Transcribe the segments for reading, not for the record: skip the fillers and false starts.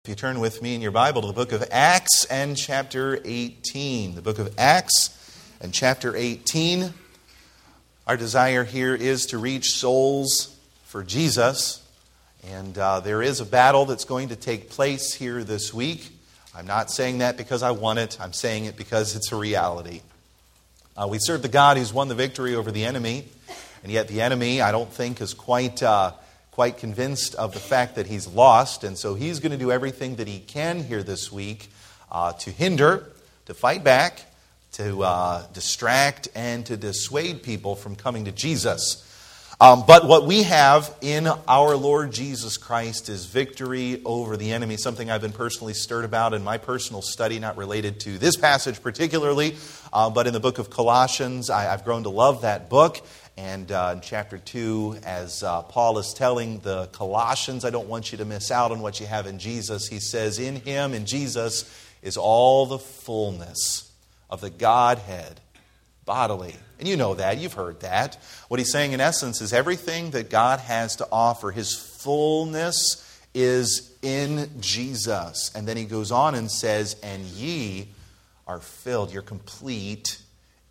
you turn with me in your Bible to the book of Acts and chapter 18. The book of Acts and chapter 18. Our desire here is to reach souls for Jesus. And there is a battle that's going to take place here this week. I'm not saying that because I want it. I'm saying it because it's a reality. We serve the God who's won the victory over the enemy. And yet the enemy, I don't think, is quite convinced of the fact that he's lost. And so he's going to do everything that he can here this week to hinder, to fight back, to distract, and to dissuade people from coming to Jesus. But what we have in our Lord Jesus Christ is victory over the enemy, something I've been personally stirred about in my personal study, not related to this passage particularly, but in the book of Colossians. I've grown to love that book. And in chapter 2, as Paul is telling the Colossians, I don't want you to miss out on what you have in Jesus. He says, in Him, in Jesus, is all the fullness of the Godhead bodily. And you know that. You've heard that. What he's saying in essence is everything that God has to offer, His fullness is in Jesus. And then he goes on and says, and ye are filled, you're complete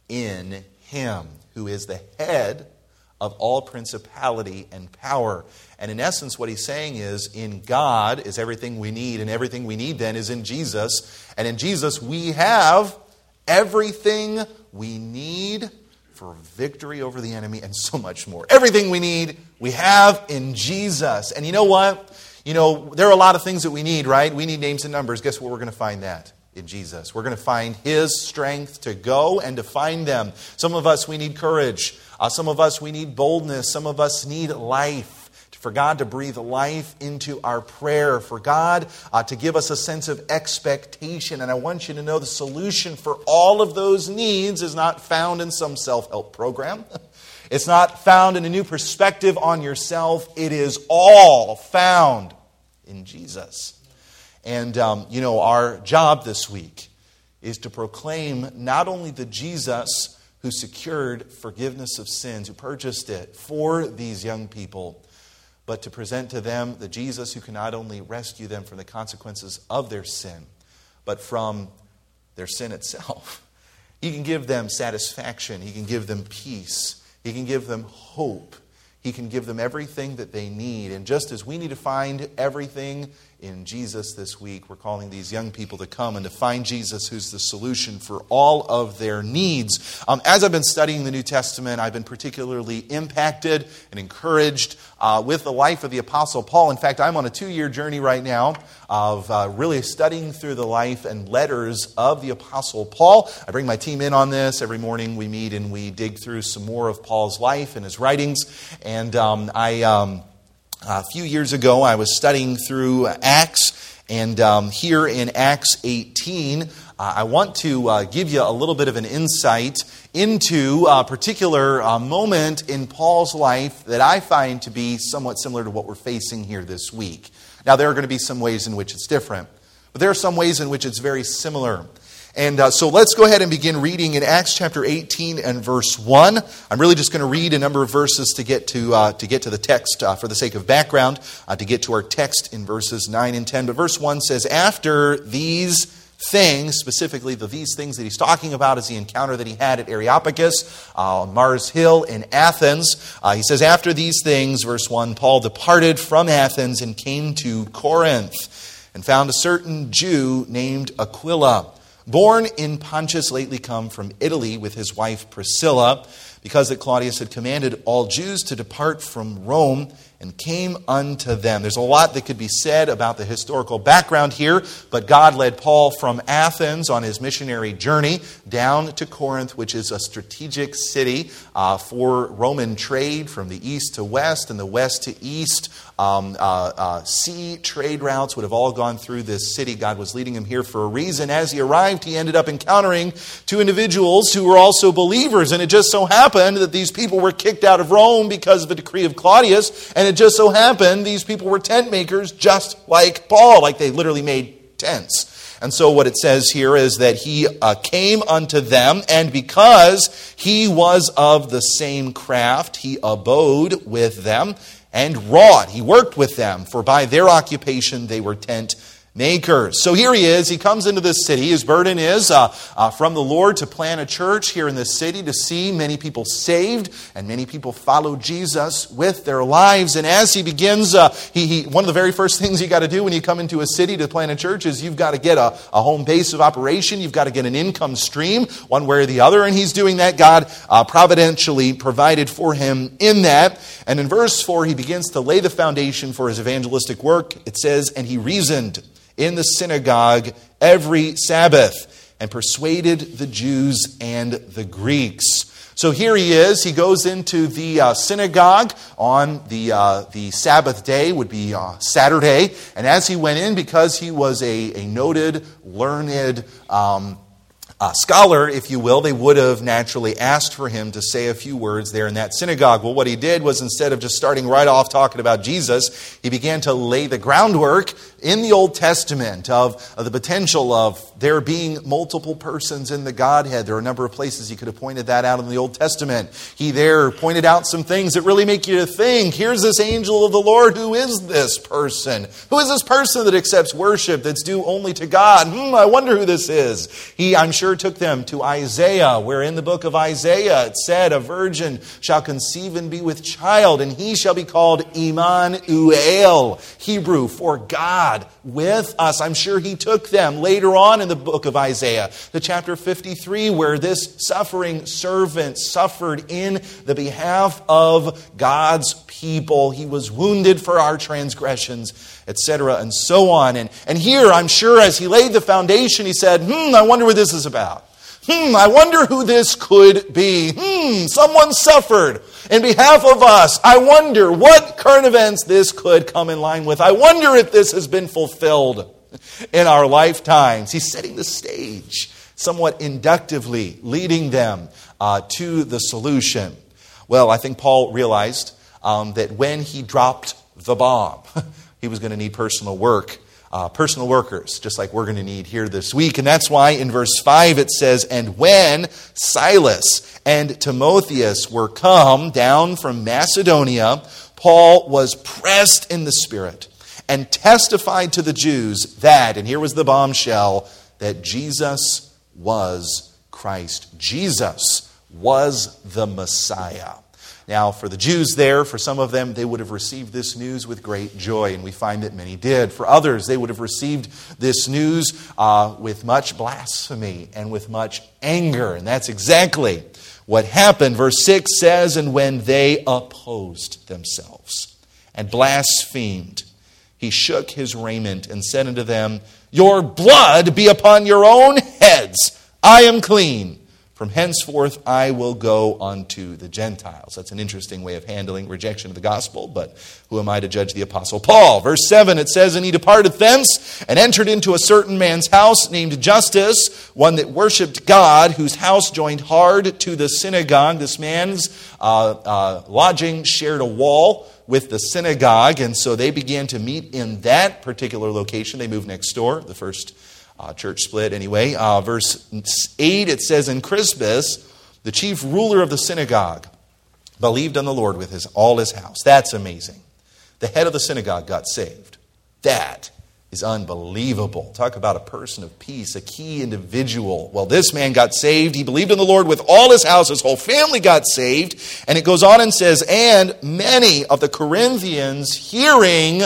in Him, who is the head of all principality and power. And in essence, what he's saying is, in God is everything we need, and everything we need then is in Jesus. And in Jesus we have everything we need for victory over the enemy and so much more. Everything we need, we have in Jesus. And you know what? You know, there are a lot of things that we need, right? We need names and numbers. Guess what? We're going to find that in Jesus. We're going to find His strength to go and to find them. Some of us, we need courage. Some of us, we need boldness. Some of us need life. For God to breathe life into our prayer. For God to give us a sense of expectation. And I want you to know the solution for all of those needs is not found in some self-help program. It's not found in a new perspective on yourself. It is all found in Jesus. And, our job this week is to proclaim not only the Jesus who secured forgiveness of sins, who purchased it for these young people, but to present to them the Jesus who can not only rescue them from the consequences of their sin, but from their sin itself. He can give them satisfaction. He can give them peace. He can give them hope. He can give them everything that they need. And just as we need to find everything in Jesus this week, we're calling these young people to come and to find Jesus, who's the solution for all of their needs. As I've been studying the New Testament, I've been particularly impacted and encouraged with the life of the Apostle Paul. In fact, I'm on a 2-year journey right now of really studying through the life and letters of the Apostle Paul. I bring my team in on this. Every morning we meet and we dig through some more of Paul's life and his writings. And a few years ago, I was studying through Acts, and here in Acts 18, I want to give you a little bit of an insight into a particular moment in Paul's life that I find to be somewhat similar to what we're facing here this week. Now, there are going to be some ways in which it's different, but there are some ways in which it's very similar. And so let's go ahead and begin reading in Acts chapter 18 and verse 1. I'm really just going to read a number of verses to get to the text for the sake of background, to get to our text in verses 9 and 10. But verse 1 says, after these things, specifically these things that he's talking about is the encounter that he had at Areopagus on Mars Hill in Athens. He says, after these things, verse 1, Paul departed from Athens and came to Corinth and found a certain Jew named Aquila, born in Pontus, lately come from Italy with his wife Priscilla, because that Claudius had commanded all Jews to depart from Rome, and came unto them. There's a lot that could be said about the historical background here, but God led Paul from Athens on his missionary journey down to Corinth, which is a strategic city for Roman trade from the east to west and the west to east. Sea trade routes would have all gone through this city. God was leading him here for a reason. As he arrived, he ended up encountering two individuals who were also believers, and it just so happened that these people were kicked out of Rome because of a decree of Claudius, and it just so happened these people were tent makers just like Paul, like they literally made tents. And so what it says here is that he came unto them, and because he was of the same craft, he abode with them and wrought. He worked with them, for by their occupation they were tent makers. So here he is. He comes into this city. His burden is from the Lord to plant a church here in this city, to see many people saved and many people follow Jesus with their lives. And as he begins, one of the very first things you got to do when you come into a city to plant a church is you've got to get a home base of operation. You've got to get an income stream one way or the other. And he's doing that. God providentially provided for him in that. And in verse 4, he begins to lay the foundation for his evangelistic work. It says, and he reasoned in the synagogue every Sabbath and persuaded the Jews and the Greeks. So here he is. He goes into the synagogue on the Sabbath day, would be Saturday. And as he went in, because he was a noted, learned scholar, if you will, they would have naturally asked for him to say a few words there in that synagogue. Well, what he did was, instead of just starting right off talking about Jesus, he began to lay the groundwork in the Old Testament of the potential of there being multiple persons in the Godhead. There are a number of places he could have pointed that out in the Old Testament. He there pointed out some things that really make you think, here's this angel of the Lord. Who is this person? Who is this person that accepts worship that's due only to God? I wonder who this is. He, I'm sure, took them to Isaiah, where in the book of Isaiah it said, a virgin shall conceive and be with child, and he shall be called Emmanuel, Hebrew for God with us. I'm sure he took them later on in the book of Isaiah to chapter 53, where this suffering servant suffered in the behalf of God's people. He was wounded for our transgressions, etc., and so on. And here, I'm sure, as he laid the foundation, he said, I wonder what this is about. I wonder who this could be. Someone suffered in behalf of us. I wonder what current events this could come in line with. I wonder if this has been fulfilled in our lifetimes. He's setting the stage, somewhat inductively leading them to the solution. Well, I think Paul realized that when he dropped the bomb, he was going to need personal workers, just like we're going to need here this week. And that's why in verse 5 it says, and when Silas and Timotheus were come down from Macedonia, Paul was pressed in the Spirit and testified to the Jews that, and here was the bombshell, that Jesus was Christ. Jesus was the Messiah. Now, for the Jews there, for some of them, they would have received this news with great joy, and we find that many did. For others, they would have received this news with much blasphemy and with much anger, and that's exactly what happened. Verse 6 says, and when they opposed themselves and blasphemed, he shook his raiment and said unto them, your blood be upon your own heads. I am clean. From henceforth I will go unto the Gentiles. That's an interesting way of handling rejection of the gospel, but who am I to judge the Apostle Paul? Verse 7, it says, and he departed thence and entered into a certain man's house named Justus, one that worshipped God, whose house joined hard to the synagogue. This man's lodging shared a wall with the synagogue, and so they began to meet in that particular location. They moved next door, the first church split anyway. Verse 8, it says, and Crispus, the chief ruler of the synagogue, believed on the Lord with all his house. That's amazing. The head of the synagogue got saved. That is unbelievable. Talk about a person of peace, a key individual. Well, this man got saved. He believed in the Lord with all his house. His whole family got saved. And it goes on and says, and many of the Corinthians hearing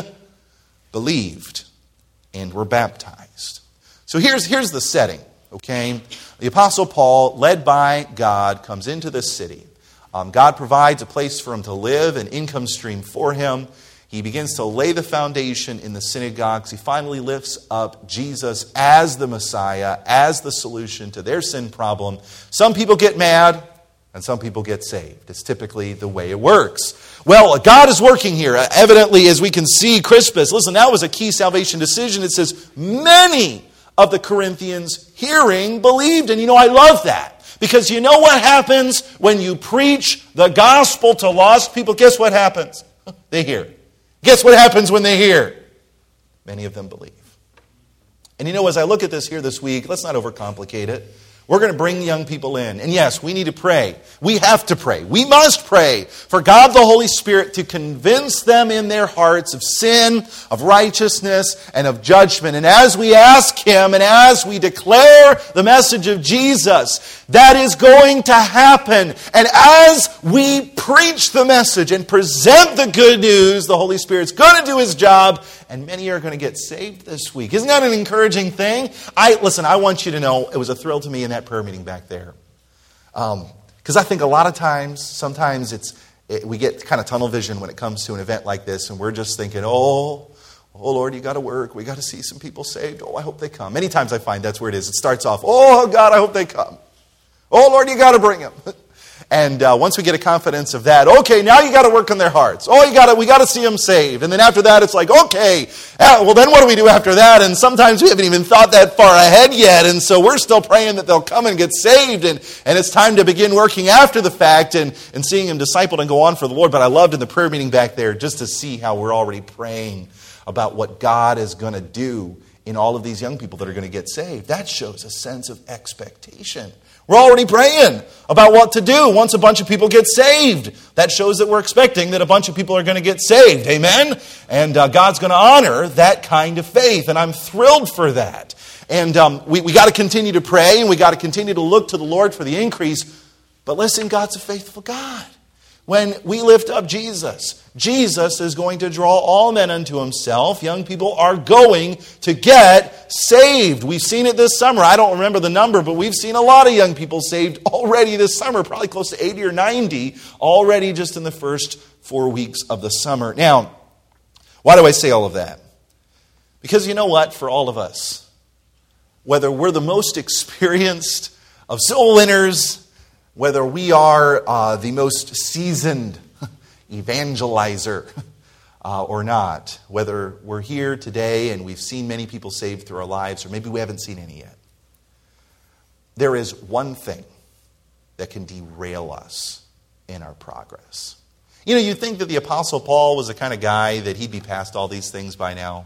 believed and were baptized. So here's the setting, okay? The Apostle Paul, led by God, comes into this city. God provides a place for him to live, an income stream for him. He begins to lay the foundation in the synagogues. He finally lifts up Jesus as the Messiah, as the solution to their sin problem. Some people get mad, and some people get saved. It's typically the way it works. Well, God is working here. Evidently, as we can see, Crispus, listen, that was a key salvation decision. It says, many of the Corinthians hearing believed. And I love that. Because you know what happens when you preach the gospel to lost people? Guess what happens? They hear. Guess what happens when they hear? Many of them believe. And as I look at this here this week, let's not overcomplicate it. We're going to bring young people in. And yes, we need to pray. We have to pray. We must pray for God the Holy Spirit to convince them in their hearts of sin, of righteousness, and of judgment. And as we ask Him and as we declare the message of Jesus, that is going to happen. And as we preach the message and present the good news, the Holy Spirit's going to do His job, and many are going to get saved this week. Isn't that an encouraging thing? I want you to know, it was a thrill to me in that prayer meeting back there. Because I think a lot of times, sometimes we get kind of tunnel vision when it comes to an event like this, and we're just thinking, oh Lord, you got to work. We got to see some people saved. Oh, I hope they come. Many times I find that's where it is. It starts off, oh God, I hope they come. Oh Lord, you got to bring them. And once we get a confidence of that, okay, now you got to work on their hearts. Oh, we got to see them saved. And then after that, it's like, okay, well then what do we do after that? And sometimes we haven't even thought that far ahead yet. And so we're still praying that they'll come and get saved. And it's time to begin working after the fact and seeing them discipled and go on for the Lord. But I loved in the prayer meeting back there just to see how we're already praying about what God is going to do in all of these young people that are going to get saved. That shows a sense of expectation. We're already praying about what to do once a bunch of people get saved. That shows that we're expecting that a bunch of people are going to get saved. Amen? And God's going to honor that kind of faith. And I'm thrilled for that. And we got to continue to pray, and we got to continue to look to the Lord for the increase. But listen, God's a faithful God. When we lift up Jesus, Jesus is going to draw all men unto Himself. Young people are going to get saved. We've seen it this summer. I don't remember the number, but we've seen a lot of young people saved already this summer, probably close to 80 or 90 already just in the first 4 weeks of the summer. Now, why do I say all of that? Because you know what? For all of us, whether we're the most experienced of soul winners, whether we are the most seasoned evangelizer or not, whether we're here today and we've seen many people saved through our lives, or maybe we haven't seen any yet, there is one thing that can derail us in our progress. You know, you'd think that the Apostle Paul was the kind of guy that he'd be past all these things by now.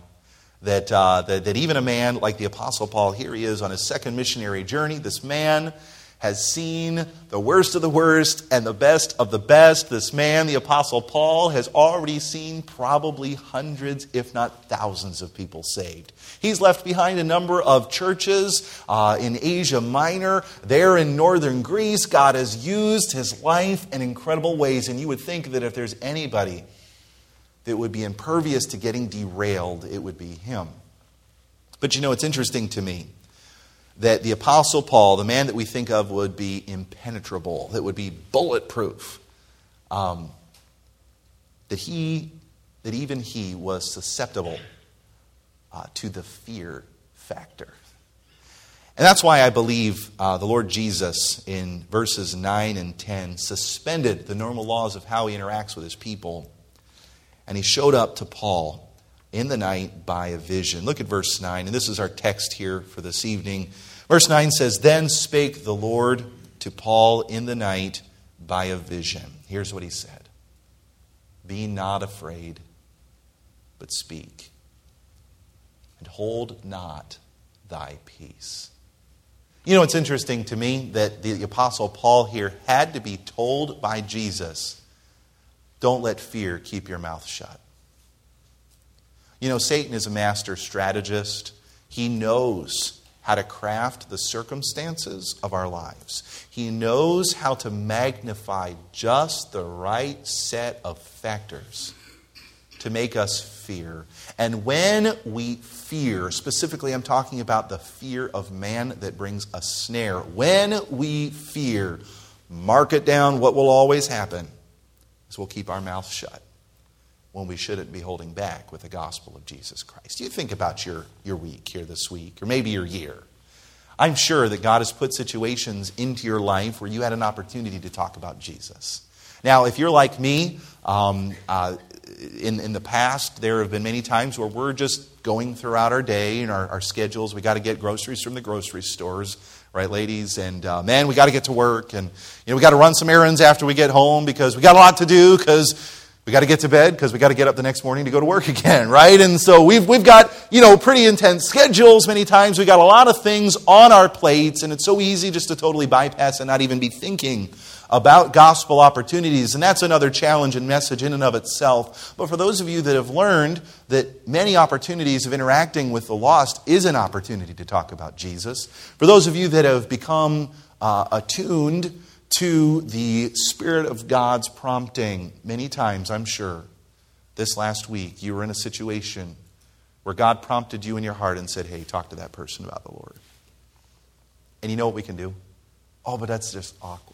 That even a man like the Apostle Paul, here he is on his second missionary journey. This man has seen the worst of the worst and the best of the best. This man, the Apostle Paul, has already seen probably hundreds, if not thousands of people saved. He's left behind a number of churches in Asia Minor. There in northern Greece, God has used his life in incredible ways. And you would think that if there's anybody that would be impervious to getting derailed, it would be him. But you know, it's interesting to me that the Apostle Paul, the man that we think of would be impenetrable, that would be bulletproof, that even he was susceptible to the fear factor. And that's why I believe the Lord Jesus in verses 9 and 10 suspended the normal laws of how he interacts with his people. And he showed up to Paul in the night by a vision. Look at verse 9, and this is our text here for this evening. Verse 9 says, "Then spake the Lord to Paul in the night by a vision." Here's what he said. "Be not afraid, but speak, and hold not thy peace." You know, it's interesting to me that the Apostle Paul here had to be told by Jesus, don't let fear keep your mouth shut. You know, Satan is a master strategist. He knows how to craft the circumstances of our lives. He knows how to magnify just the right set of factors to make us fear. And when we fear, specifically I'm talking about the fear of man that brings a snare. When we fear, mark it down, what will always happen is we'll keep our mouth shut when we shouldn't be holding back with the gospel of Jesus Christ. You think about your week here this week, or maybe your year. I'm sure that God has put situations into your life where you had an opportunity to talk about Jesus. Now, if you're like me, in the past, there have been many times where we're just going throughout our day and our schedules. We got to get groceries from the grocery stores, right, ladies? And man, we got to get to work, and we got to run some errands after we get home because we got a lot to do because We got to get to bed because we got to get up the next morning to go to work again, right? And so we've got, pretty intense schedules many times. We got a lot of things on our plates, and it's so easy just to totally bypass and not even be thinking about gospel opportunities. And that's another challenge and message in and of itself. But for those of you that have learned that many opportunities of interacting with the lost is an opportunity to talk about Jesus, for those of you that have become attuned to the Spirit of God's prompting, many times, I'm sure, this last week, you were in a situation where God prompted you in your heart and said, hey, talk to that person about the Lord. And you know what we can do? Oh, but that's just awkward.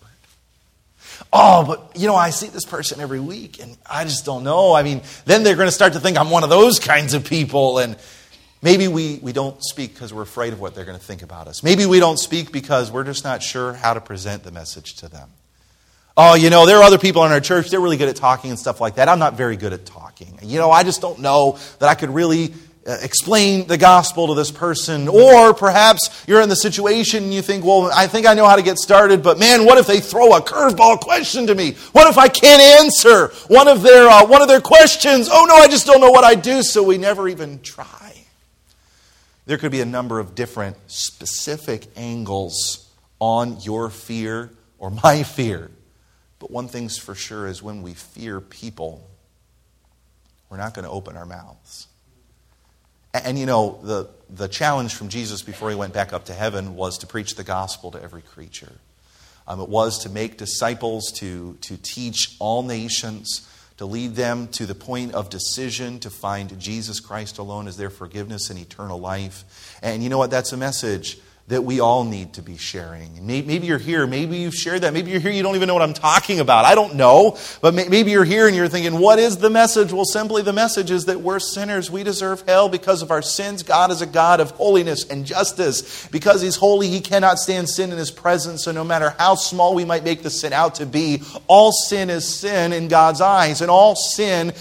Oh, but, I see this person every week, and I just don't know. I mean, then they're going to start to think I'm one of those kinds of people, and maybe we don't speak because we're afraid of what they're going to think about us. Maybe we don't speak because we're just not sure how to present the message to them. Oh, there are other people in our church, they're really good at talking and stuff like that. I'm not very good at talking. I just don't know that I could really explain the gospel to this person. Or perhaps you're in the situation and you think, well, I think I know how to get started, but man, what if they throw a curveball question to me? What if I can't answer one of their questions? Oh no, I just don't know what I do, so we never even try. There could be a number of different specific angles on your fear or my fear. But one thing's for sure is when we fear people, we're not going to open our mouths. And the challenge from Jesus before he went back up to heaven was to preach the gospel to every creature. It was to make disciples, to teach all nations, to lead them to the point of decision, to find Jesus Christ alone as their forgiveness and eternal life. And you know what? That's a message that we all need to be sharing. Maybe you're here, maybe you've shared that, maybe you're here, you don't even know what I'm talking about. I don't know, but maybe you're here and you're thinking, what is the message? Well, simply the message is that we're sinners. We deserve hell because of our sins. God is a God of holiness and justice. Because He's holy, He cannot stand sin in His presence. So no matter how small we might make the sin out to be, all sin is sin in God's eyes. And all sin,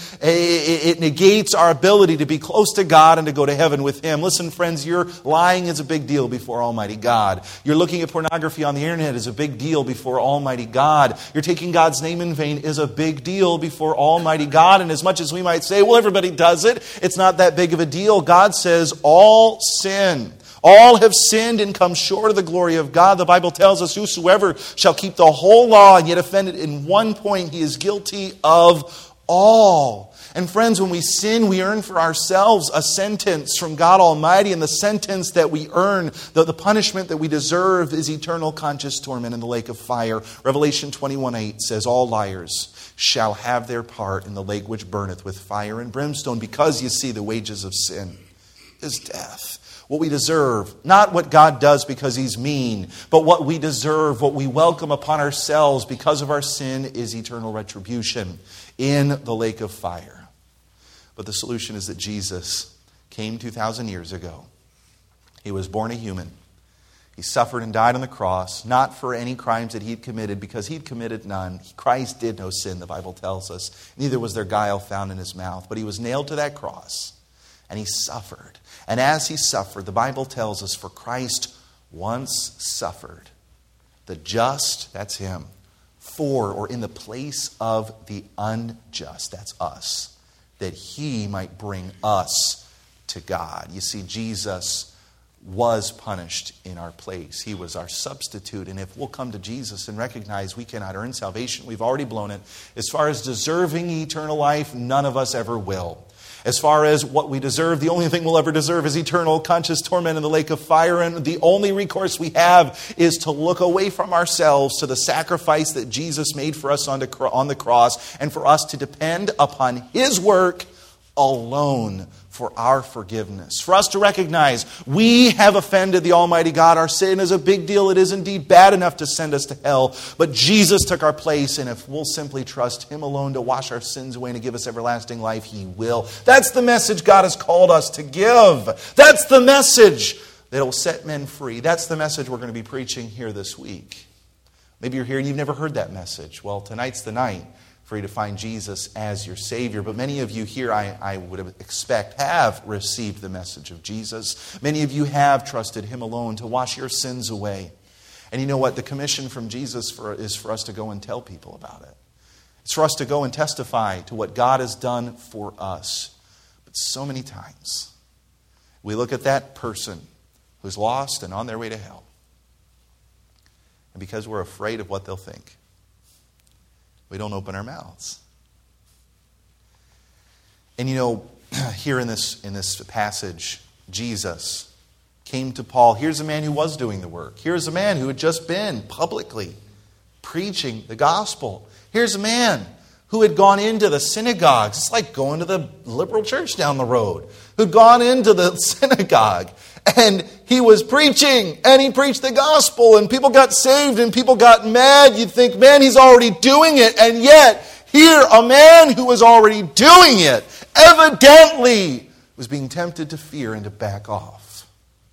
it negates our ability to be close to God and to go to heaven with Him. Listen, friends, your lying is a big deal before Almighty God. You're looking at pornography on the internet is a big deal before Almighty God. You're taking God's name in vain is a big deal before Almighty God. And as much as we might say, well, everybody does it, it's not that big of a deal. God says all sin. All have sinned and come short of the glory of God. The Bible tells us, whosoever shall keep the whole law and yet offend it in one point, he is guilty of all. And friends, when we sin, we earn for ourselves a sentence from God Almighty. And the sentence that we earn, the punishment that we deserve, is eternal conscious torment in the lake of fire. Revelation 21:8 says, all liars shall have their part in the lake which burneth with fire and brimstone. Because, you see, the wages of sin is death. What we deserve, not what God does because He's mean, but what we deserve, what we welcome upon ourselves because of our sin, is eternal retribution in the lake of fire. But the solution is that Jesus came 2,000 years ago. He was born a human. He suffered and died on the cross, not for any crimes that He'd committed, because He'd committed none. Christ did no sin, the Bible tells us. Neither was there guile found in His mouth. But He was nailed to that cross, and He suffered. And as He suffered, the Bible tells us, for Christ once suffered, the just, that's Him, for or in the place of the unjust, that's us, that He might bring us to God. You see, Jesus was punished in our place. He was our substitute. And if we'll come to Jesus and recognize we cannot earn salvation, we've already blown it. As far as deserving eternal life, none of us ever will. As far as what we deserve, the only thing we'll ever deserve is eternal conscious torment in the lake of fire. And the only recourse we have is to look away from ourselves to the sacrifice that Jesus made for us on the cross, and for us to depend upon His work alone for our forgiveness. For us to recognize we have offended the Almighty God. Our sin is a big deal. It is indeed bad enough to send us to hell. But Jesus took our place, and if we'll simply trust Him alone to wash our sins away and to give us everlasting life, He will. That's the message God has called us to give. That's the message that will set men free. That's the message we're going to be preaching here this week. Maybe you're here and you've never heard that message. Well, tonight's the night for you to find Jesus as your Savior. But many of you here, I would expect, have received the message of Jesus. Many of you have trusted Him alone to wash your sins away. And you know what? The commission from Jesus is for us to go and tell people about it. It's for us to go and testify to what God has done for us. But so many times, we look at that person who's lost and on their way to hell. And because we're afraid of what they'll think, we don't open our mouths. And here in this passage, Jesus came to Paul. Here's a man who was doing the work. Here's a man who had just been publicly preaching the gospel. Here's a man who had gone into the synagogues. It's like going to the liberal church down the road. Who'd gone into the synagogue and he was preaching and he preached the gospel and people got saved and people got mad. You'd think, man, he's already doing it. And yet, here, a man who was already doing it evidently was being tempted to fear and to back off.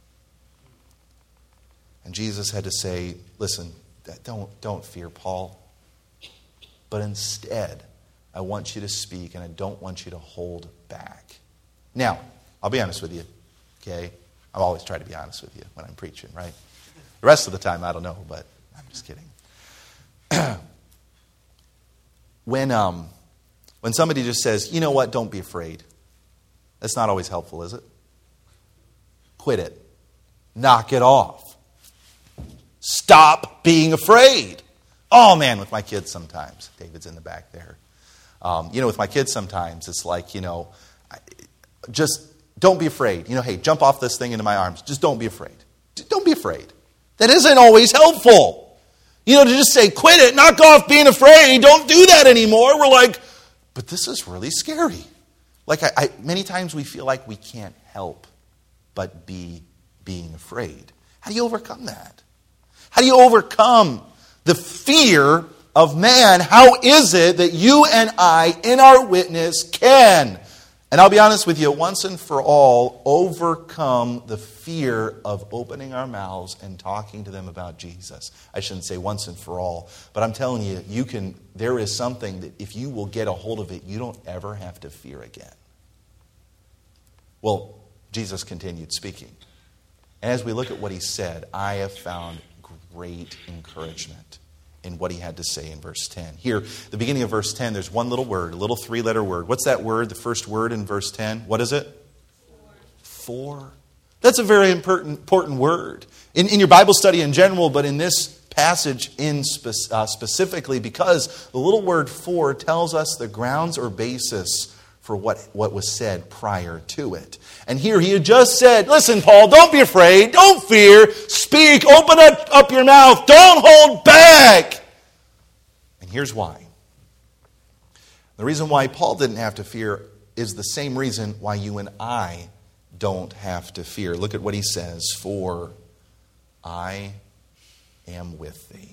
And Jesus had to say, listen, don't fear, Paul. But instead, I want you to speak and I don't want you to hold back. Now, I'll be honest with you, okay? I always try to be honest with you when I'm preaching, right? The rest of the time, I don't know, but I'm just kidding. When somebody just says, you know what, don't be afraid. That's not always helpful, is it? Quit it. Knock it off. Stop being afraid. Oh man, with my kids sometimes. David's in the back there. With my kids sometimes, it's like, just don't be afraid. Hey, jump off this thing into my arms. Just don't be afraid. Don't be afraid. That isn't always helpful. To just say, quit it, knock off being afraid, don't do that anymore. We're like, but this is really scary. Like, many times we feel like we can't help but be being afraid. How do you overcome that? How do you overcome the fear of man? How is it that you and I, in our witness, can, and I'll be honest with you, once and for all, overcome the fear of opening our mouths and talking to them about Jesus? I shouldn't say once and for all, but I'm telling you, there is something that if you will get a hold of it, you don't ever have to fear again. Well, Jesus continued speaking. And as we look at what he said, I have found great encouragement in what he had to say in verse 10. Here, the beginning of verse 10, there's one little word, a little 3-letter word. What's that word, the first word in verse 10? What is it? For. That's a very important word. In your Bible study in general, but in this passage specifically, because the little word for tells us the grounds or basis for what was said prior to it. And here he had just said, listen, Paul, don't be afraid, don't fear, speak, open up your mouth, don't hold back. And here's why. The reason why Paul didn't have to fear is the same reason why you and I don't have to fear. Look at what he says, for I am with thee.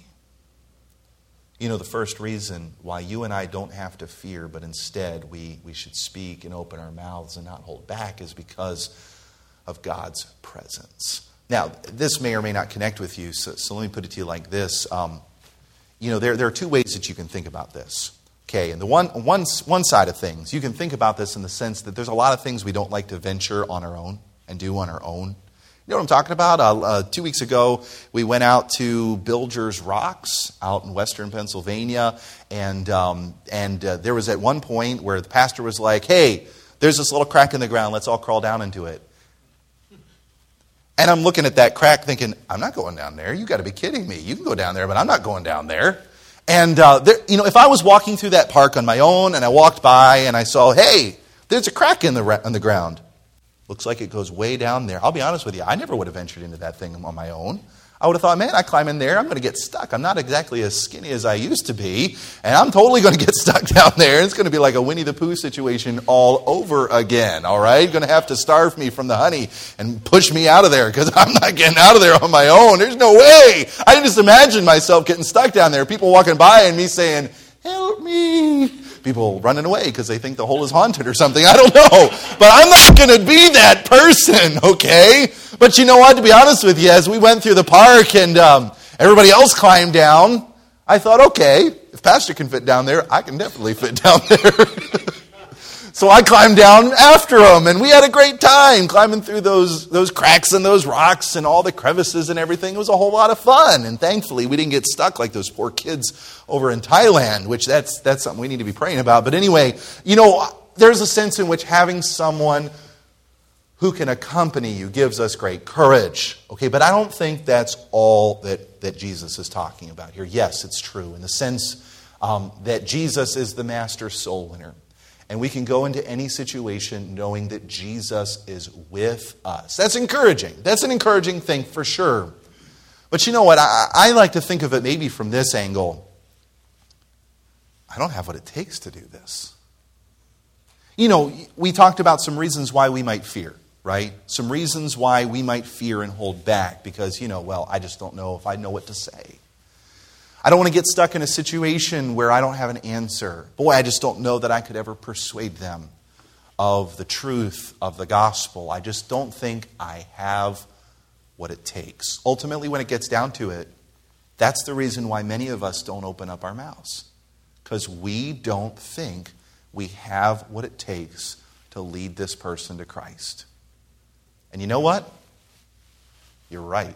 The first reason why you and I don't have to fear, but instead we should speak and open our mouths and not hold back, is because of God's presence. Now, this may or may not connect with you, so let me put it to you like this. There are two ways that you can think about this. Okay, and the one side of things, you can think about this in the sense that there's a lot of things we don't like to venture on our own and do on our own. You know what I'm talking about? 2 weeks ago, we went out to Bilger's Rocks out in western Pennsylvania, and there was at one point where the pastor was like, hey, there's this little crack in the ground, let's all crawl down into it. And I'm looking at that crack thinking, I'm not going down there. You got to be kidding me. You can go down there, but I'm not going down there. And, if I was walking through that park on my own and I walked by and I saw, hey, there's a crack in the ground. Looks like it goes way down there. I'll be honest with you, I never would have ventured into that thing on my own. I would have thought, man, I climb in there, I'm going to get stuck. I'm not exactly as skinny as I used to be, and I'm totally going to get stuck down there. It's going to be like a Winnie the Pooh situation all over again, all right? Going to have to starve me from the honey and push me out of there because I'm not getting out of there on my own. There's no way. I can just imagine myself getting stuck down there, people walking by and me saying, help me. People running away because they think the hole is haunted or something. I don't know. But I'm not going to be that person, okay? But you know what? To be honest with you, as we went through the park and everybody else climbed down, I thought, okay, if Pastor can fit down there, I can definitely fit down there. So I climbed down after him, and we had a great time climbing through those cracks and those rocks and all the crevices and everything. It was a whole lot of fun, and thankfully we didn't get stuck like those poor kids over in Thailand, which that's something we need to be praying about. But anyway, there's a sense in which having someone who can accompany you gives us great courage. Okay, but I don't think that's all that Jesus is talking about here. Yes, it's true in the sense that Jesus is the master soul winner. And we can go into any situation knowing that Jesus is with us. That's encouraging. That's an encouraging thing for sure. But you know what? I like to think of it maybe from this angle. I don't have what it takes to do this. We talked about some reasons why we might fear, right? Some reasons why we might fear and hold back because, I just don't know if I know what to say. I don't want to get stuck in a situation where I don't have an answer. Boy, I just don't know that I could ever persuade them of the truth of the gospel. I just don't think I have what it takes. Ultimately, when it gets down to it, that's the reason why many of us don't open up our mouths. Because we don't think we have what it takes to lead this person to Christ. And you know what? You're right.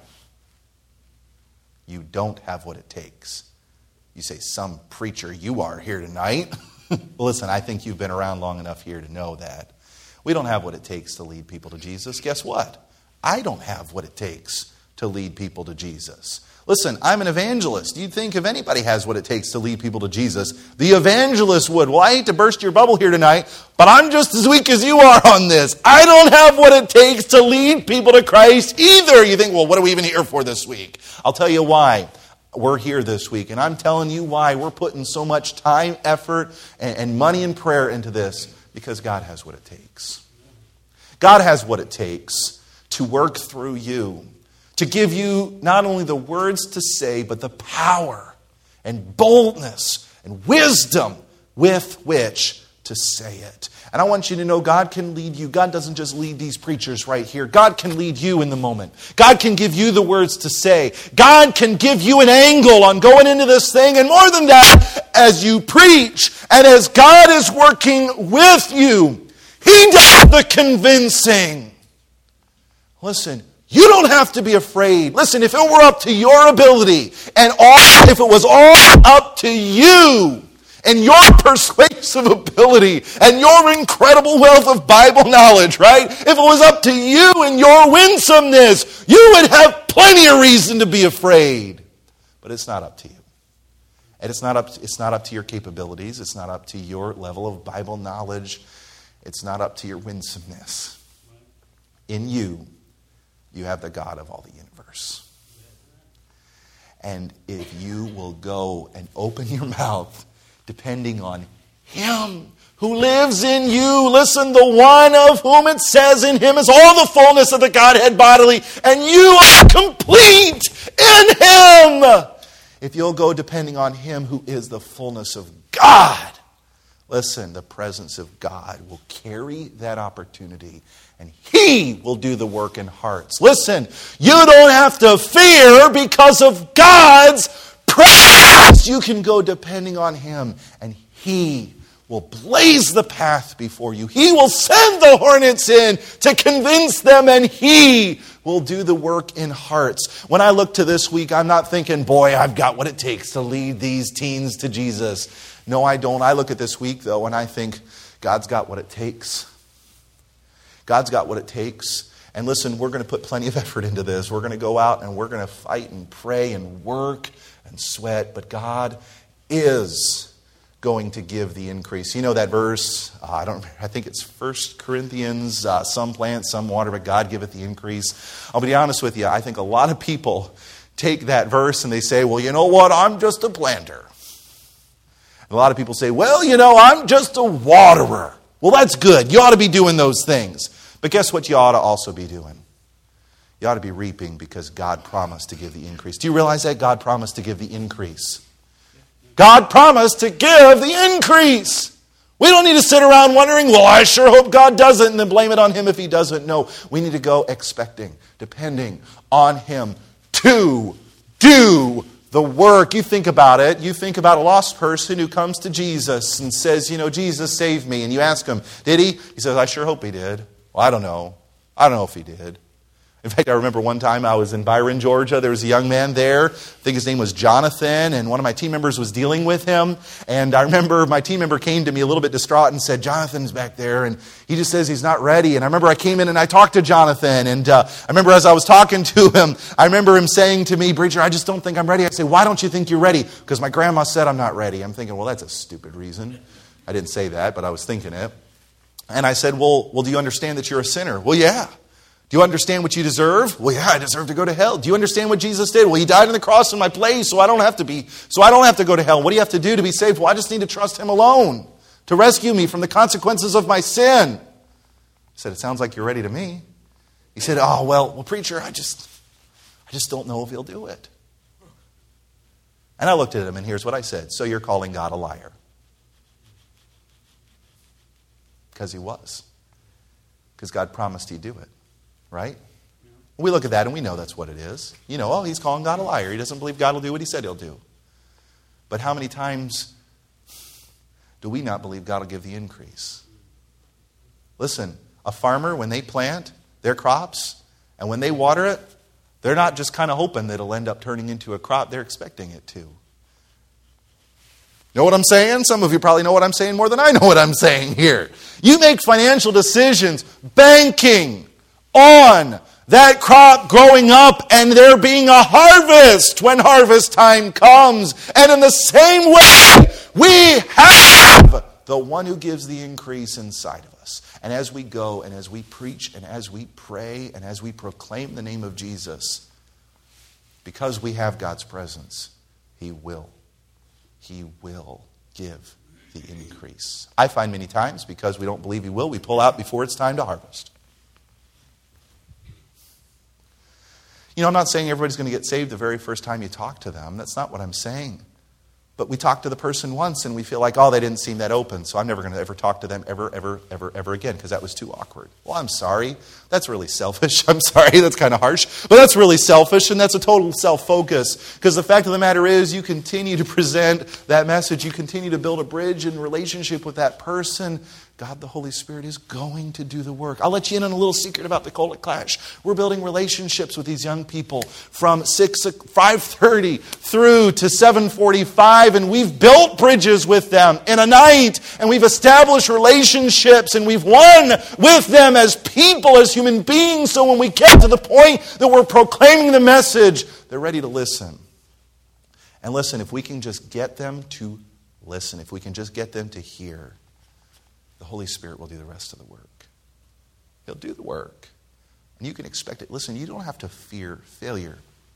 You don't have what it takes. You say, some preacher you are here tonight. Well, listen, I think you've been around long enough here to know that. We don't have what it takes to lead people to Jesus. Guess what? I don't have what it takes to lead people to Jesus. Listen, I'm an evangelist. You'd think if anybody has what it takes to lead people to Jesus, the evangelist would. Well, I hate to burst your bubble here tonight, but I'm just as weak as you are on this. I don't have what it takes to lead people to Christ either. You think, well, what are we even here for this week? I'll tell you why we're here this week, and I'm telling you why we're putting so much time, effort, and money and prayer into this, because God has what it takes. God has what it takes to work through you, to give you not only the words to say, but the power and boldness and wisdom with which to say it. And I want you to know God can lead you. God doesn't just lead these preachers right here. God can lead you in the moment. God can give you the words to say. God can give you an angle on going into this thing. And more than that, as you preach and as God is working with you, He does the convincing. Listen, you don't have to be afraid. Listen, if it were up to your ability and if it was all up to you and your persuasive ability and your incredible wealth of Bible knowledge, right? If it was up to you and your winsomeness, you would have plenty of reason to be afraid. But it's not up to you. And it's not up to your capabilities. It's not up to your level of Bible knowledge. It's not up to your winsomeness. In you have the God of all the universe. And if you will go and open your mouth, depending on Him who lives in you, listen, the one of whom it says in Him is all the fullness of the Godhead bodily, and you are complete in Him. If you'll go depending on Him who is the fullness of God, listen, the presence of God will carry that opportunity, and He will do the work in hearts. Listen, you don't have to fear because of God's presence. You can go depending on Him, and He will blaze the path before you. He will send the hornets in to convince them, and He will do the work in hearts. When I look to this week, I'm not thinking, boy, I've got what it takes to lead these teens to Jesus. No, I don't. I look at this week, though, and I think God's got what it takes. God's got what it takes. And listen, we're going to put plenty of effort into this. We're going to go out and we're going to fight and pray and work and sweat. But God is going to give the increase. You know that verse? I think it's 1 Corinthians. Some plant, some water, but God giveth the increase. I'll be honest with you. I think a lot of people take that verse and they say, well, you know what? I'm just a planter. A lot of people say, well, you know, I'm just a waterer. Well, that's good. You ought to be doing those things. But guess what you ought to also be doing? You ought to be reaping because God promised to give the increase. Do you realize that? God promised to give the increase. God promised to give the increase. We don't need to sit around wondering, well, I sure hope God does it, and then blame it on Him if He doesn't. No, we need to go expecting, depending on Him to do the work. You think about it. You think about a lost person who comes to Jesus and says, Jesus saved me. And you ask him, did he? He says, I sure hope he did. Well, I don't know. I don't know if he did. In fact, I remember one time I was in Byron, Georgia. There was a young man there. I think his name was Jonathan, and one of my team members was dealing with him. And I remember my team member came to me a little bit distraught and said, Jonathan's back there, and he just says he's not ready. And I remember I came in and I talked to Jonathan, and I remember as I was talking to him, I remember him saying to me, Preacher, I just don't think I'm ready. I say, why don't you think you're ready? Because my grandma said I'm not ready. I'm thinking, well, that's a stupid reason. I didn't say that, but I was thinking it. And I said, well, do you understand that you're a sinner? Well, yeah. Do you understand what you deserve? Well, yeah, I deserve to go to hell. Do you understand what Jesus did? Well, he died on the cross in my place, so I don't have to go to hell. What do you have to do to be saved? Well, I just need to trust him alone to rescue me from the consequences of my sin. I said, it sounds like you're ready to me. He said, well, preacher, I just don't know if he'll do it. And I looked at him, and here's what I said. So you're calling God a liar? Because he was. Because God promised he'd do it. Right? We look at that and we know that's what it is. He's calling God a liar. He doesn't believe God will do what he said he'll do. But how many times do we not believe God will give the increase? Listen, a farmer, when they plant their crops and when they water it, they're not just kind of hoping that it'll end up turning into a crop. They're expecting it to. Know what I'm saying? Some of you probably know what I'm saying more than I know what I'm saying here. You make financial decisions banking on that crop growing up and there being a harvest when harvest time comes. And in the same way, we have the one who gives the increase inside of us. And as we go and as we preach and as we pray and as we proclaim the name of Jesus, because we have God's presence, He will give the increase. I find many times because we don't believe He will, we pull out before it's time to harvest. I'm not saying everybody's going to get saved the very first time you talk to them. That's not what I'm saying. But we talk to the person once and we feel like, they didn't seem that open, so I'm never going to ever talk to them ever again because that was too awkward. Well, I'm sorry. That's really selfish. I'm sorry. That's kind of harsh. But that's really selfish and that's a total self-focus. Because the fact of the matter is you continue to present that message. You continue to build a bridge in relationship with that person. God, the Holy Spirit, is going to do the work. I'll let you in on a little secret about the Collet Clash. We're building relationships with these young people from 5:30 through to 7:45, and we've built bridges with them in a night, and we've established relationships, and we've won with them as people, as human beings, so when we get to the point that we're proclaiming the message, they're ready to listen. And listen, if we can just get them to listen, if we can just get them to hear, the Holy Spirit will do the rest of the work. He'll do the work. And you can expect it. Listen, you don't have to fear failure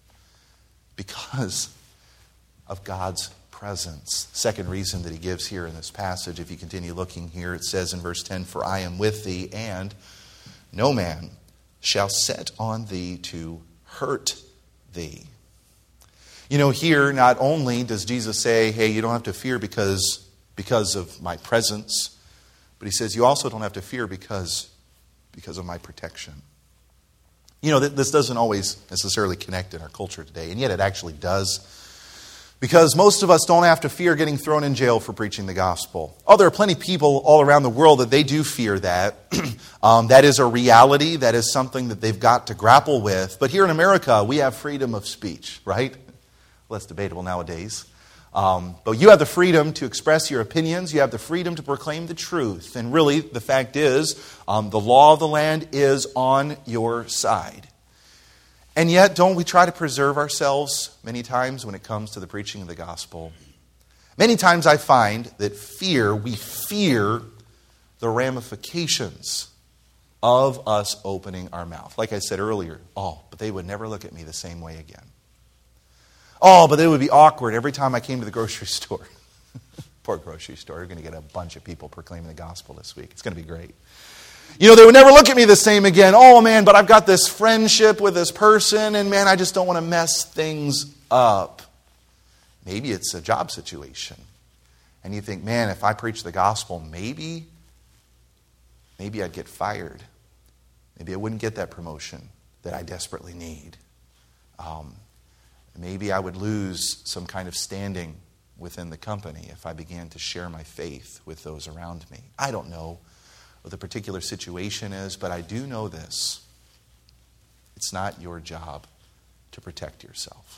because of God's presence. Second reason that He gives here in this passage, if you continue looking here, it says in verse 10, For I am with thee, and no man shall set on thee to hurt thee. Here, not only does Jesus say, hey, you don't have to fear because of my presence, but He says, you also don't have to fear because of my protection. This doesn't always necessarily connect in our culture today, and yet it actually does. Because most of us don't have to fear getting thrown in jail for preaching the gospel. There are plenty of people all around the world that they do fear that. That is a reality. That is something that they've got to grapple with. But here in America, we have freedom of speech, right? Well, that's debatable nowadays. But you have the freedom to express your opinions. You have the freedom to proclaim the truth. And really, the fact is, the law of the land is on your side. And yet, don't we try to preserve ourselves many times when it comes to the preaching of the gospel? Many times I find that we fear the ramifications of us opening our mouth. Like I said earlier, but they would never look at me the same way again. But it would be awkward every time I came to the grocery store. Poor grocery store. You're going to get a bunch of people proclaiming the gospel this week. It's going to be great. They would never look at me the same again. But I've got this friendship with this person, and I just don't want to mess things up. Maybe it's a job situation. And you think, if I preach the gospel, maybe I'd get fired. Maybe I wouldn't get that promotion that I desperately need. Maybe I would lose some kind of standing within the company if I began to share my faith with those around me. I don't know what the particular situation is, but I do know this. It's not your job to protect yourself.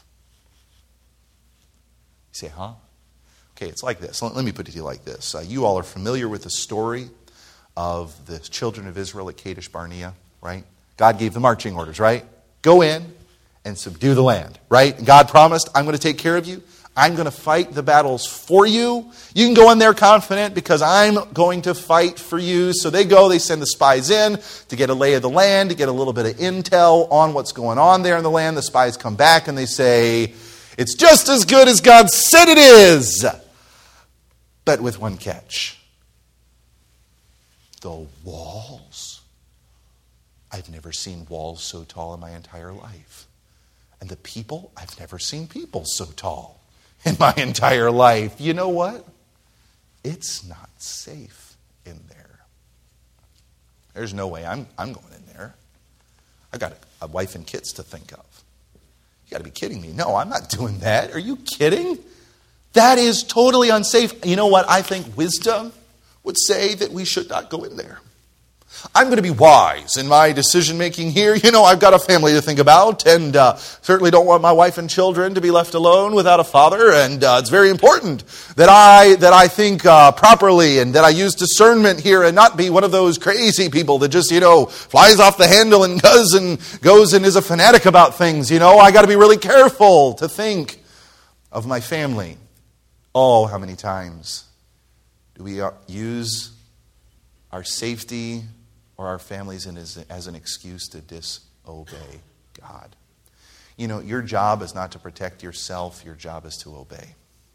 You say, huh? Okay, it's like this. Let me put it to you like this. You all are familiar with the story of the children of Israel at Kadesh Barnea, right? God gave the marching orders, right? Go in and subdue the land, right? God promised, I'm going to take care of you. I'm going to fight the battles for you. You can go in there confident because I'm going to fight for you. So they go, they send the spies in to get a lay of the land, to get a little bit of intel on what's going on there in the land. The spies come back and they say, it's just as good as God said it is. But with one catch. The walls. I've never seen walls so tall in my entire life. And the people, I've never seen people so tall in my entire life. You know what? It's not safe in there. There's no way I'm going in there. I got a wife and kids to think of. You got to be kidding me. No, I'm not doing that. Are you kidding? That is totally unsafe. You know what? I think wisdom would say that we should not go in there. I'm going to be wise in my decision making here. You know, I've got a family to think about, and certainly don't want my wife and children to be left alone without a father. And it's very important that I think properly and that I use discernment here and not be one of those crazy people that just, flies off the handle and goes and is a fanatic about things. I got to be really careful to think of my family. Oh, how many times do we use our safety or our families as an excuse to disobey God? Your job is not to protect yourself. Your job is to obey.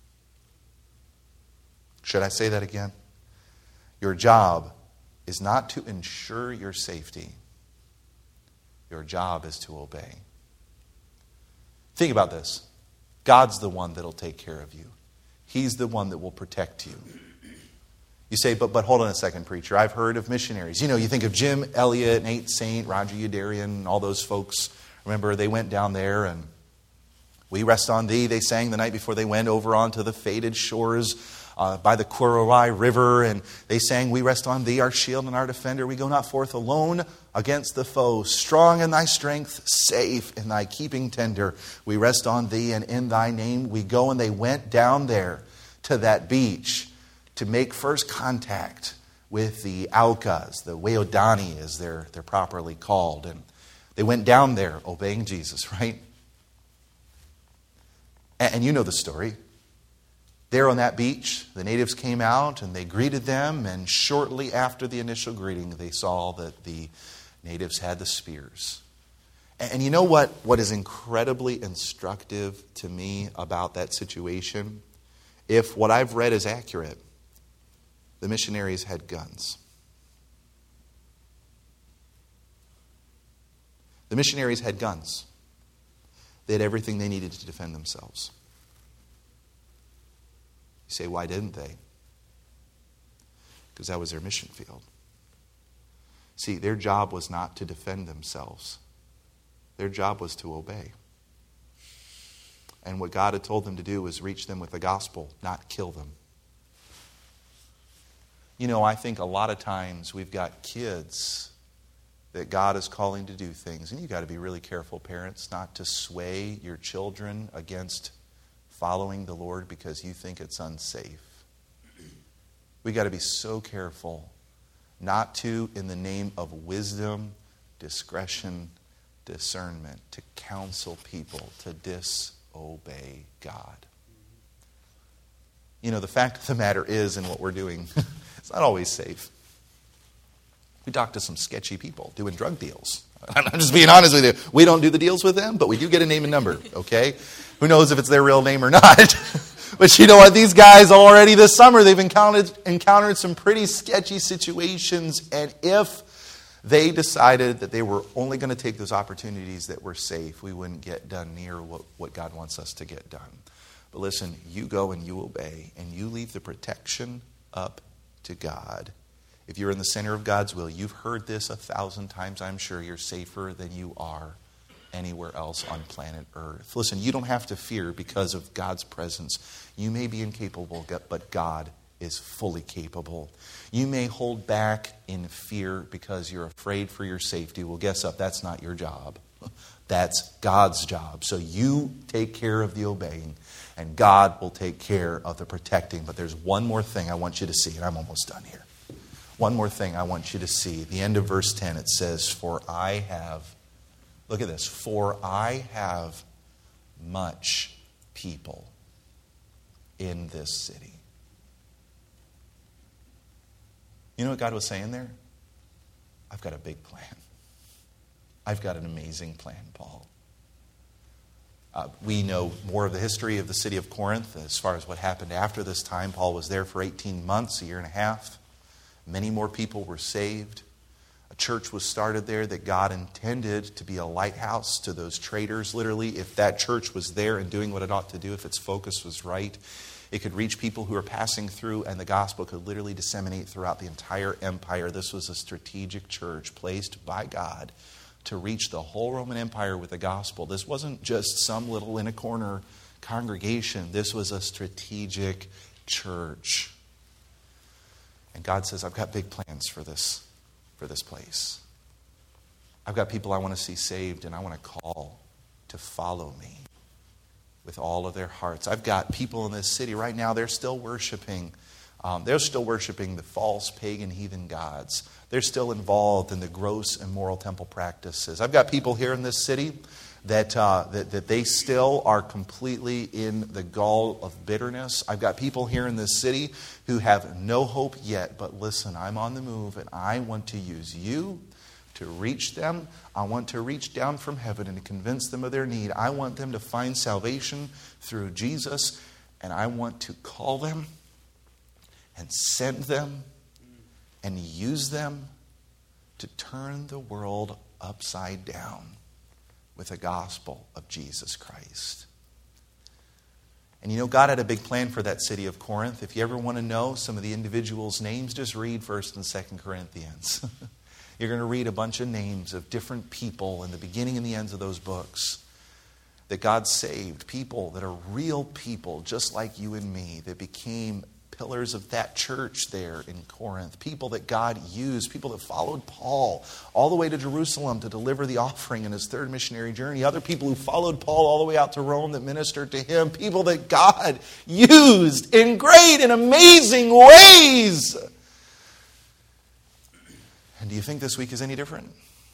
Should I say that again? Your job is not to ensure your safety. Your job is to obey. Think about this. God's the one that'll take care of you. He's the one that will protect you. You say, but hold on a second, preacher. I've heard of missionaries. You think of Jim Elliot, Nate Saint, Roger Udarian, all those folks. Remember, they went down there and we rest on thee. They sang the night before they went over onto the faded shores by the Kuruwai River. And they sang, we rest on thee, our shield and our defender. We go not forth alone against the foe. Strong in thy strength, safe in thy keeping tender. We rest on thee and in thy name we go. And they went down there to that beach to make first contact with the Aucas, the Weodani as they're properly called. And they went down there obeying Jesus, right? And you know the story. There on that beach, the natives came out and they greeted them. And shortly after the initial greeting, they saw that the natives had the spears. And you know what is incredibly instructive to me about that situation? If what I've read is accurate, the missionaries had guns. The missionaries had guns. They had everything they needed to defend themselves. You say, why didn't they? Because that was their mission field. See, their job was not to defend themselves. Their job was to obey. And what God had told them to do was reach them with the gospel, not kill them. I think a lot of times we've got kids that God is calling to do things. And you've got to be really careful, parents, not to sway your children against following the Lord because you think it's unsafe. We've got to be so careful not to, in the name of wisdom, discretion, discernment, to counsel people to disobey God. The fact of the matter is, in what we're doing, it's not always safe. We talk to some sketchy people doing drug deals. I'm just being honest with you. We don't do the deals with them, but we do get a name and number, okay? Who knows if it's their real name or not? But you know what? These guys already this summer, they've encountered some pretty sketchy situations. And if they decided that they were only going to take those opportunities that were safe, we wouldn't get done near what God wants us to get done. But listen, you go and you obey, and you leave the protection up to God. If you're in the center of God's will, you've heard this 1,000 times, I'm sure. You're safer than you are anywhere else on planet Earth. Listen, you don't have to fear because of God's presence. You may be incapable, but God is fully capable. You may hold back in fear because you're afraid for your safety. Well, guess what? That's not your job. That's God's job. So you take care of the obeying, and God will take care of the protecting. But there's one more thing I want you to see, and I'm almost done here. One more thing I want you to see. The end of verse 10, it says, for I have much people in this city. You know what God was saying there? I've got a big plan. I've got an amazing plan, Paul. We know more of the history of the city of Corinth as far as what happened after this time. Paul was there for 18 months, a year and a half. Many more people were saved. A church was started there that God intended to be a lighthouse to those traitors. Literally, if that church was there and doing what it ought to do, if its focus was right, it could reach people who are passing through, and the gospel could literally disseminate throughout the entire empire. This was a strategic church placed by God to reach the whole Roman Empire with the gospel. This wasn't just some little in a corner congregation. This was a strategic church. And God says, I've got big plans for this place. I've got people I want to see saved, and I want to call to follow me with all of their hearts. I've got people in this city right now, they're still worshiping the false pagan heathen gods. They're still involved in the gross immoral temple practices. I've got people here in this city that they still are completely in the gall of bitterness. I've got people here in this city who have no hope yet. But listen, I'm on the move, and I want to use you to reach them. I want to reach down from heaven and to convince them of their need. I want them to find salvation through Jesus, and I want to call them and send them and use them to turn the world upside down with the gospel of Jesus Christ. And you know, God had a big plan for that city of Corinth. If you ever want to know some of the individuals' names, just read 1st and 2nd Corinthians. You're going to read a bunch of names of different people in the beginning and the ends of those books that God saved. People that are real people, just like you and me, that became pillars of that church there in Corinth. People that God used, people that followed Paul all the way to Jerusalem to deliver the offering in his third missionary journey. Other people who followed Paul all the way out to Rome that ministered to him. People that God used in great and amazing ways. And do you think this week is any different?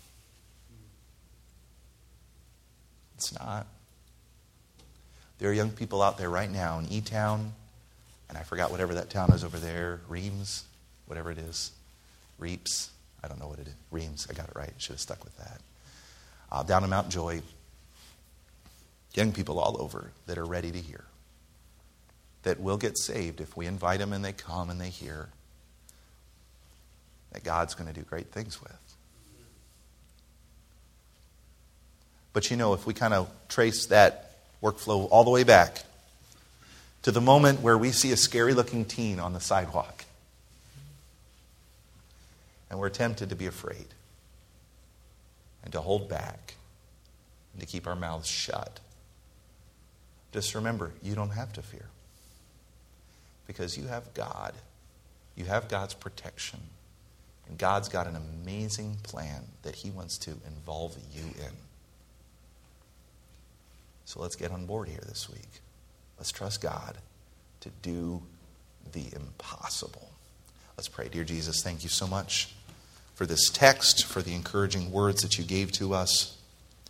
It's not. There are young people out there right now in E-Town, and I forgot whatever that town is over there, Reims, whatever it is. Reeps, I don't know what it is. Reims, I got it right. Should have stuck with that. Down in Mount Joy, young people all over that are ready to hear. That will get saved if we invite them and they come and they hear. That God's going to do great things with. But you know, if we kind of trace that workflow all the way back to the moment where we see a scary-looking teen on the sidewalk, and we're tempted to be afraid and to hold back and to keep our mouths shut, just remember, you don't have to fear. Because you have God. You have God's protection. And God's got an amazing plan that He wants to involve you in. So let's get on board here this week. Let's trust God to do the impossible. Let's pray. Dear Jesus, thank you so much for this text, for the encouraging words that you gave to us.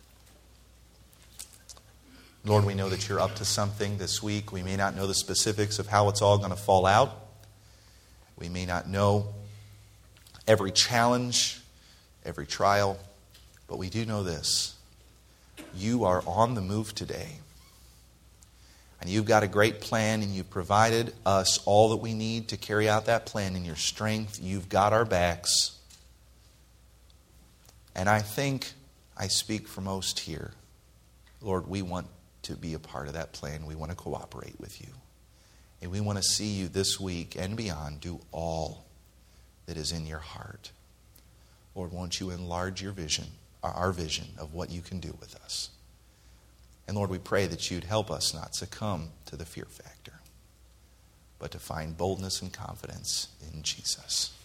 Lord, we know that you're up to something this week. We may not know the specifics of how it's all going to fall out. We may not know every challenge, every trial, but we do know this. You are on the move today. And you've got a great plan, and you've provided us all that we need to carry out that plan in your strength. You've got our backs. And I think I speak for most here. Lord, we want to be a part of that plan. We want to cooperate with you. And we want to see you this week and beyond do all that is in your heart. Lord, won't you enlarge your vision our vision of what you can do with us. And Lord, we pray that you'd help us not succumb to the fear factor, but to find boldness and confidence in Jesus.